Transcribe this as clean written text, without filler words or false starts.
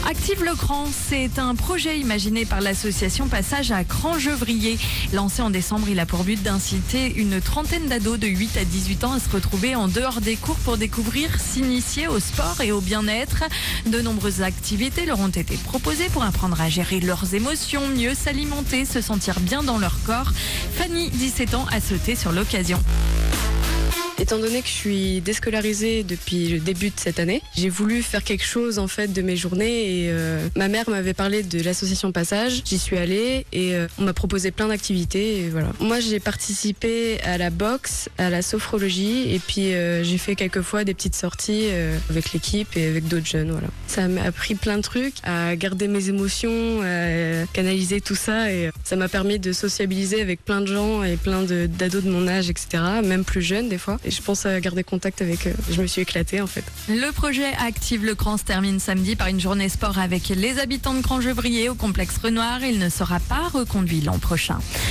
Active le Cran, c'est un projet imaginé par l'association Passage à Crangevrier. Lancé en décembre, il a pour but d'inciter une trentaine d'ados de 8 à 18 ans à se retrouver en dehors des cours pour découvrir, s'initier au sport et au bien-être. De nombreuses activités leur ont été proposées pour apprendre à gérer leurs émotions, mieux s'alimenter, se sentir bien dans leur corps. Fanny, 17 ans, a sauté sur l'occasion. Étant donné que je suis déscolarisée depuis le début de cette année, j'ai voulu faire quelque chose en fait de mes journées et ma mère m'avait parlé de l'association Passage. J'y suis allée et on m'a proposé plein d'activités et voilà. Moi j'ai participé à la boxe, à la sophrologie et puis j'ai fait quelques fois des petites sorties avec l'équipe et avec d'autres jeunes. Voilà. Ça m'a appris plein de trucs, à garder mes émotions, à canaliser tout ça et ça m'a permis de sociabiliser avec plein de gens et plein d'ados de mon âge, etc. Même plus jeunes des fois. Et je pense à garder contact avec eux. Je me suis éclatée en fait. Le projet Active le Cran se termine samedi par une journée sport avec les habitants de Crangevrier au complexe Renoir. Il ne sera pas reconduit l'an prochain.